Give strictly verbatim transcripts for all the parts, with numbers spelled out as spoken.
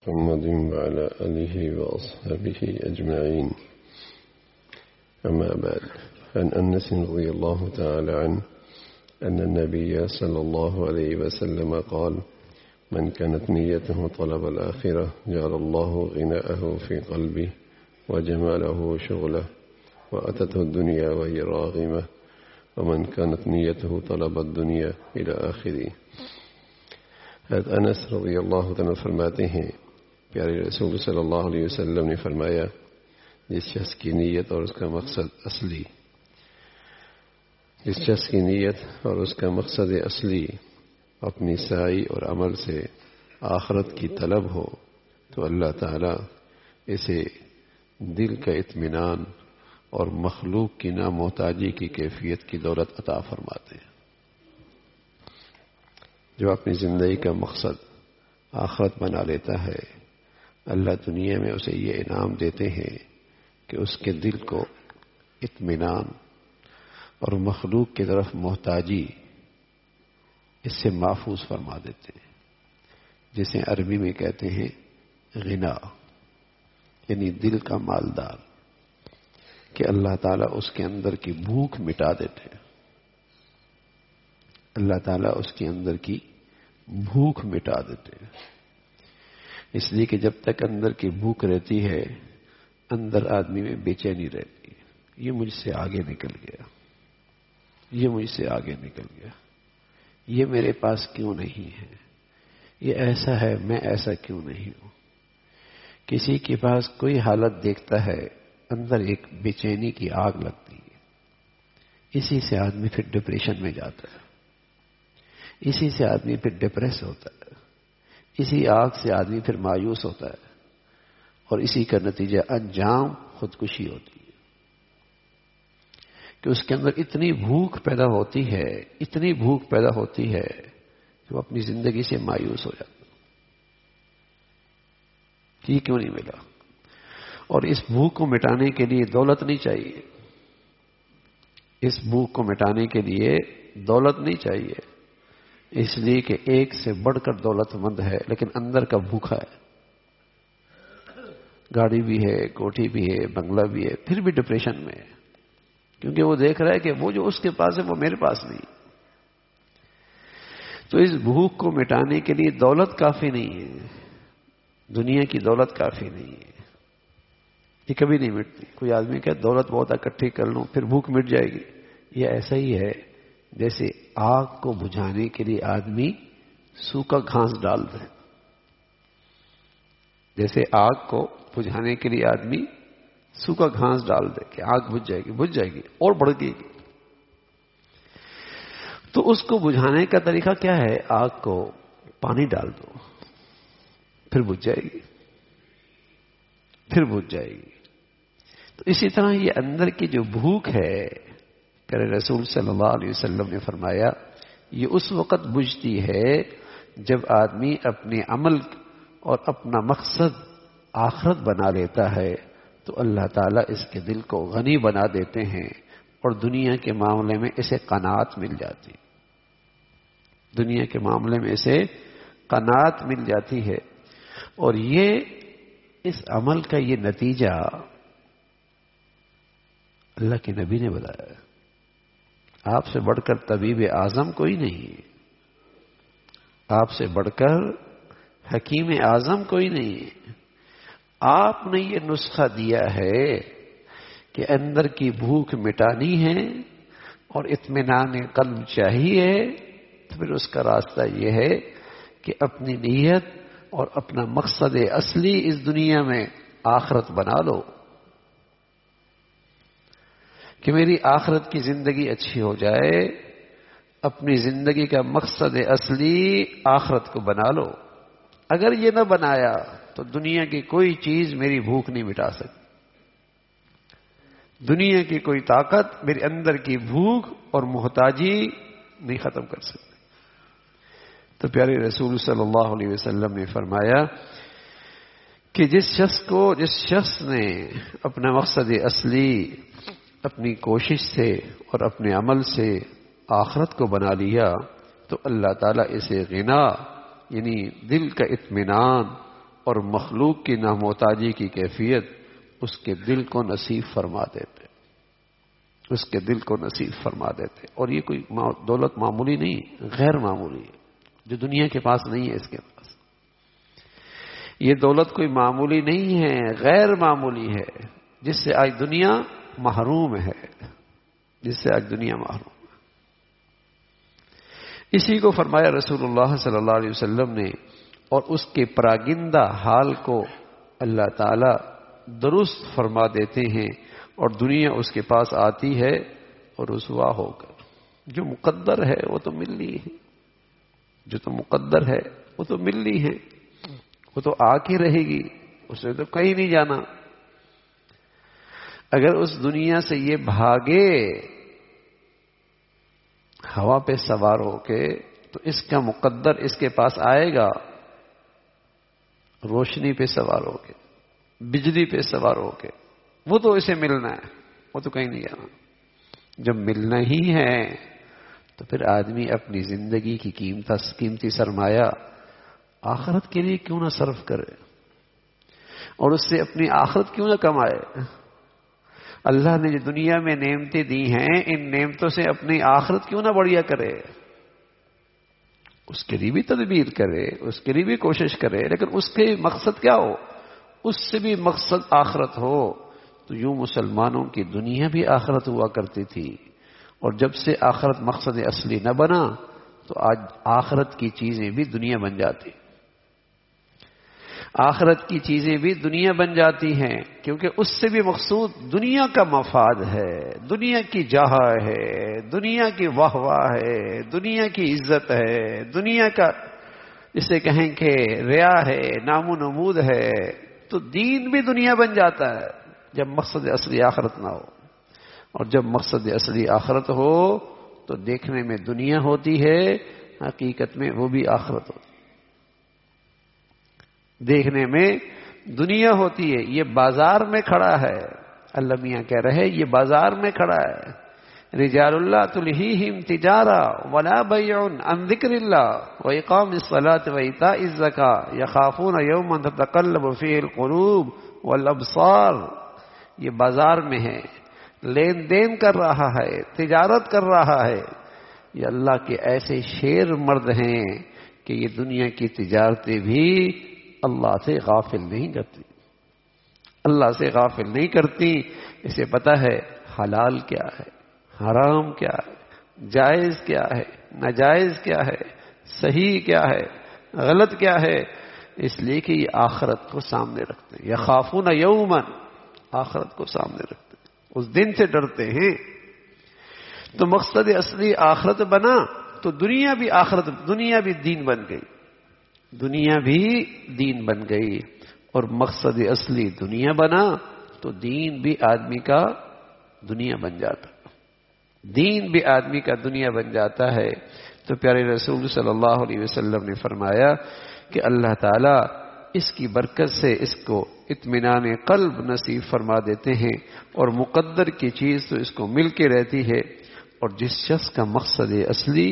محمد وعلى آله وأصحابه أجمعين. أما بعد، عن أنس رضي الله تعالى عنه أن النبي صلى الله عليه وسلم قال: من كانت نيته طلب الآخرة جعل الله غناءه في قلبه وجماله شغله وأتته الدنيا وهي راغمة ومن كانت نيته طلب الدنيا إلى آخره. حضرت انس رضی اللہ تعالیٰ فرماتے ہیں پیارے رسول صلی اللہ علیہ وسلم نے فرمایا، جس شخص کی نیت اور اس کا مقصد اصلی جس شخص کی نیت اور اس کا مقصد اصلی اپنی سعی اور عمل سے آخرت کی طلب ہو تو اللہ تعالیٰ اسے دل کا اطمینان اور مخلوق کی نامحتاجی کی کیفیت کی دولت عطا فرماتے ہیں۔ جو اپنی زندگی کا مقصد آخرت بنا لیتا ہے، اللہ دنیا میں اسے یہ انعام دیتے ہیں کہ اس کے دل کو اطمینان اور مخلوق کی طرف محتاجی اس سے محفوظ فرما دیتے ہیں، جسے عربی میں کہتے ہیں غنا، یعنی دل کا مالدار، کہ اللہ تعالیٰ اس کے اندر کی بھوک مٹا دیتے ہیں۔ اللہ تعالیٰ اس کے اندر کی بھوک مٹا دیتے ہیں، اس لیے کہ جب تک اندر کی بھوک رہتی ہے اندر آدمی میں بے چینی رہتی ہے، یہ مجھ سے آگے نکل گیا، یہ مجھ سے آگے نکل گیا، یہ میرے پاس کیوں نہیں ہے، یہ ایسا ہے میں ایسا کیوں نہیں ہوں۔ کسی کے پاس کوئی حالت دیکھتا ہے اندر ایک بے چینی کی آگ لگتی ہے، اسی سے آدمی پھر ڈپریشن میں جاتا ہے، اسی سے آدمی پھر ڈپریس ہوتا ہے، اسی آگ سے آدمی پھر مایوس ہوتا ہے، اور اسی کا نتیجہ انجام خودکشی ہوتی ہے، کہ اس کے اندر اتنی بھوک پیدا ہوتی ہے اتنی بھوک پیدا ہوتی ہے کہ وہ اپنی زندگی سے مایوس ہو جاتا ہے کہ یہ کیوں نہیں ملا۔ اور اس بھوک کو مٹانے کے لیے دولت نہیں چاہیے، اس بھوک کو مٹانے کے لیے دولت نہیں چاہیے، اس لیے کہ ایک سے بڑھ کر دولت مند ہے لیکن اندر کا بھوکا ہے، گاڑی بھی ہے، کوٹھی بھی ہے، بنگلہ بھی ہے، پھر بھی ڈپریشن میں ہے، کیونکہ وہ دیکھ رہا ہے کہ وہ جو اس کے پاس ہے وہ میرے پاس نہیں۔ تو اس بھوک کو مٹانے کے لیے دولت کافی نہیں ہے، دنیا کی دولت کافی نہیں ہے، یہ کبھی نہیں مٹتی۔ کوئی آدمی کہ دولت بہت اکٹھی کر لوں پھر بھوک مٹ جائے گی، یہ ایسا ہی ہے جیسے آگ کو بجھانے کے لیے آدمی سوکھا گھاس ڈال دے، جیسے آگ کو بجھانے کے لیے آدمی سوکھا گھاس ڈال دے کہ آگ بجھ جائے گی بجھ جائے گی اور بڑھ گئی گی۔ تو اس کو بجھانے کا طریقہ کیا ہے؟ آگ کو پانی ڈال دو پھر بجھ جائے گی پھر بجھ جائے گی۔ تو اسی طرح یہ اندر کی جو بھوک ہے، پیارے رسول صلی اللہ علیہ وسلم نے فرمایا یہ اس وقت بجھتی ہے جب آدمی اپنے عمل اور اپنا مقصد آخرت بنا لیتا ہے تو اللہ تعالیٰ اس کے دل کو غنی بنا دیتے ہیں اور دنیا کے معاملے میں اسے قناعت مل جاتی دنیا کے معاملے میں اسے قناعت مل جاتی ہے۔ اور یہ اس عمل کا یہ نتیجہ اللہ کے نبی نے بتایا، آپ سے بڑھ کر طبیب اعظم کوئی نہیں، آپ سے بڑھ کر حکیم اعظم کوئی نہیں، آپ نے یہ نسخہ دیا ہے کہ اندر کی بھوک مٹانی ہے اور اطمینان قلب چاہیے، تو پھر اس کا راستہ یہ ہے کہ اپنی نیت اور اپنا مقصد اصلی اس دنیا میں آخرت بنا لو، کہ میری آخرت کی زندگی اچھی ہو جائے، اپنی زندگی کا مقصد اصلی آخرت کو بنا لو۔ اگر یہ نہ بنایا تو دنیا کی کوئی چیز میری بھوک نہیں مٹا سکتی، دنیا کی کوئی طاقت میرے اندر کی بھوک اور محتاجی نہیں ختم کر سکتی۔ تو پیارے رسول صلی اللہ علیہ وسلم نے فرمایا کہ جس شخص کو جس شخص نے اپنا مقصد اصلی اپنی کوشش سے اور اپنے عمل سے آخرت کو بنا لیا تو اللہ تعالیٰ اسے غنا یعنی دل کا اطمینان اور مخلوق کی نامحتاجی کی کیفیت اس کے دل کو نصیب فرما دیتے اس کے دل کو نصیب فرما دیتے اور یہ کوئی دولت معمولی نہیں، غیر معمولی ہے، جو دنیا کے پاس نہیں ہے اس کے پاس۔ یہ دولت کوئی معمولی نہیں ہے، غیر معمولی ہے، جس سے آج دنیا محروم ہے، جس سے آج دنیا محروم ہے۔ اسی کو فرمایا رسول اللہ صلی اللہ علیہ وسلم نے، اور اس کے پراگندہ حال کو اللہ تعالی درست فرما دیتے ہیں، اور دنیا اس کے پاس آتی ہے اور رسوا ہو کر۔ جو مقدر ہے وہ تو ملنی ہے، جو تو مقدر ہے وہ تو ملنی ہے، وہ تو آ کے رہے گی، اس نے تو کہیں نہیں جانا۔ اگر اس دنیا سے یہ بھاگے ہوا پہ سوار ہو کے تو اس کا مقدر اس کے پاس آئے گا، روشنی پہ سوار ہو کے، بجلی پہ سوار ہو کے، وہ تو اسے ملنا ہے، وہ تو کہیں نہیں جانا۔ جب ملنا ہی ہے تو پھر آدمی اپنی زندگی کی قیمتی سرمایہ آخرت کے لیے کیوں نہ صرف کرے، اور اس سے اپنی آخرت کیوں نہ کمائے۔ اللہ نے جو دنیا میں نعمتیں دی ہیں، ان نعمتوں سے اپنی آخرت کیوں نہ بڑھیا کرے، اس کے لیے بھی تدبیر کرے، اس کے لیے بھی کوشش کرے، لیکن اس کے مقصد کیا ہو، اس سے بھی مقصد آخرت ہو۔ تو یوں مسلمانوں کی دنیا بھی آخرت ہوا کرتی تھی، اور جب سے آخرت مقصد اصلی نہ بنا تو آج آخرت کی چیزیں بھی دنیا بن جاتی، آخرت کی چیزیں بھی دنیا بن جاتی ہیں، کیونکہ اس سے بھی مقصود دنیا کا مفاد ہے، دنیا کی جاہ ہے، دنیا کی واہ واہ ہے، دنیا کی عزت ہے، دنیا کا اسے کہیں کہ ریا ہے، نام و نمود ہے۔ تو دین بھی دنیا بن جاتا ہے جب مقصد اصلی آخرت نہ ہو، اور جب مقصد اصلی آخرت ہو تو دیکھنے میں دنیا ہوتی ہے، حقیقت میں وہ بھی آخرت ہوتی ہے۔ دیکھنے میں دنیا ہوتی ہے، یہ بازار میں کھڑا ہے، اللہ میاں کہہ رہے یہ بازار میں کھڑا ہے۔ رجال اللہ تلہیہم تجارہ ولا بیع عن ذکر اللہ واقام الصلاۃ وایتاء الزکاۃ یخافون یوما تتقلب فیہ القلوب والابصار۔ یہ بازار میں ہے، لین دین کر رہا ہے، تجارت کر رہا ہے۔ یہ اللہ کے ایسے شیر مرد ہیں کہ یہ دنیا کی تجارتیں بھی اللہ سے غافل نہیں کرتی، اللہ سے غافل نہیں کرتی۔ اسے پتہ ہے حلال کیا ہے، حرام کیا ہے، جائز کیا ہے، ناجائز کیا ہے، صحیح کیا ہے، غلط کیا ہے، اس لیے کہ یہ آخرت کو سامنے رکھتے ہیں۔ یخافون یوما، آخرت کو سامنے رکھتے ہیں، اس دن سے ڈرتے ہیں۔ تو مقصد اصلی آخرت بنا تو دنیا بھی آخرت، دنیا بھی دین بن گئی، دنیا بھی دین بن گئی، اور مقصد اصلی دنیا بنا تو دین بھی آدمی کا دنیا بن جاتا، دین بھی آدمی کا دنیا بن جاتا ہے۔ تو پیارے رسول صلی اللہ علیہ وسلم نے فرمایا کہ اللہ تعالیٰ اس کی برکت سے اس کو اطمینان قلب نصیب فرما دیتے ہیں، اور مقدر کی چیز تو اس کو مل کے رہتی ہے۔ اور جس شخص کا مقصد اصلی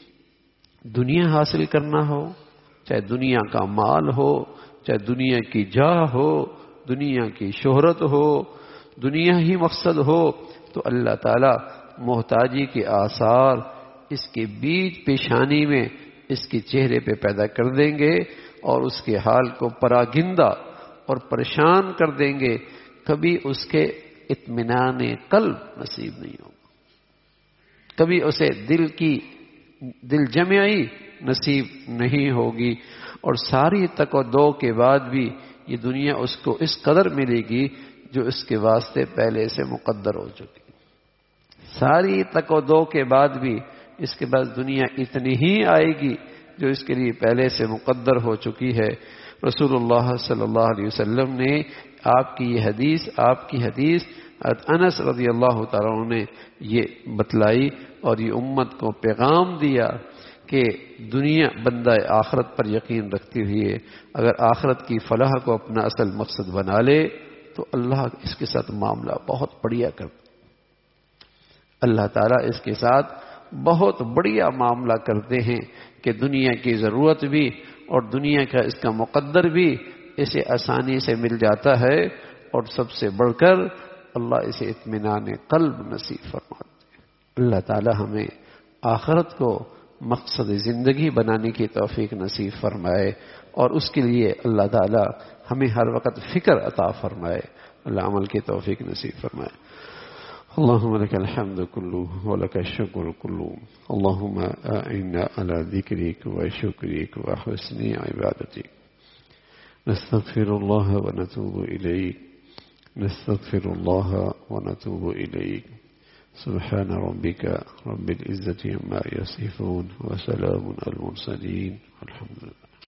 دنیا حاصل کرنا ہو، چاہے دنیا کا مال ہو، چاہے دنیا کی جاہ ہو، دنیا کی شہرت ہو، دنیا ہی مقصد ہو، تو اللہ تعالیٰ محتاجی کے آثار اس کے بیچ پیشانی میں اس کے چہرے پہ پیدا کر دیں گے، اور اس کے حال کو پراگندہ اور پریشان کر دیں گے۔ کبھی اس کے اطمینان قلب نصیب نہیں ہوگا، کبھی اسے دل کی دل جمعی نصیب نہیں ہوگی، اور ساری تک و دو کے بعد بھی یہ دنیا اس کو اس قدر ملے گی جو اس کے واسطے پہلے سے مقدر ہو چکی۔ ساری تک و دو کے بعد بھی اس کے بعد دنیا اتنی ہی آئے گی جو اس کے لیے پہلے سے مقدر ہو چکی ہے۔ رسول اللہ صلی اللہ علیہ وسلم نے آپ کی یہ حدیث آپ کی حدیث انس رضی اللہ تعالیٰ عنہ نے یہ بتلائی، اور یہ امت کو پیغام دیا کہ دنیا بندہ آخرت پر یقین رکھتی ہوئی ہے، اگر آخرت کی فلاح کو اپنا اصل مقصد بنا لے تو اللہ اس کے ساتھ معاملہ بہت بڑھیا کرتا، اللہ تعالیٰ اس کے ساتھ بہت بڑھیا معاملہ کرتے ہیں کہ دنیا کی ضرورت بھی اور دنیا کا اس کا مقدر بھی اسے آسانی سے مل جاتا ہے، اور سب سے بڑھ کر اللہ اسے اطمینان قلب نصیب فرماتے ہیں۔ اللہ تعالی ہمیں آخرت کو مقصد زندگی بنانے کی توفیق نصیب فرمائے، اور اس کے لیے اللہ تعالی ہمیں ہر وقت فکر عطا فرمائے، اللہ عمل کی توفیق نصیب فرمائے۔ اللهم لك الحمد كله ولك الشكر كله، اللهم أعنا على ذكرك وشكرك وحسن عبادتك. نستغفر الله ونتوب إليك، نستغفر الله ونتوب إليك. سبحان ربك رب العزة عما يصفون وسلام على المرسلين والحمد لله.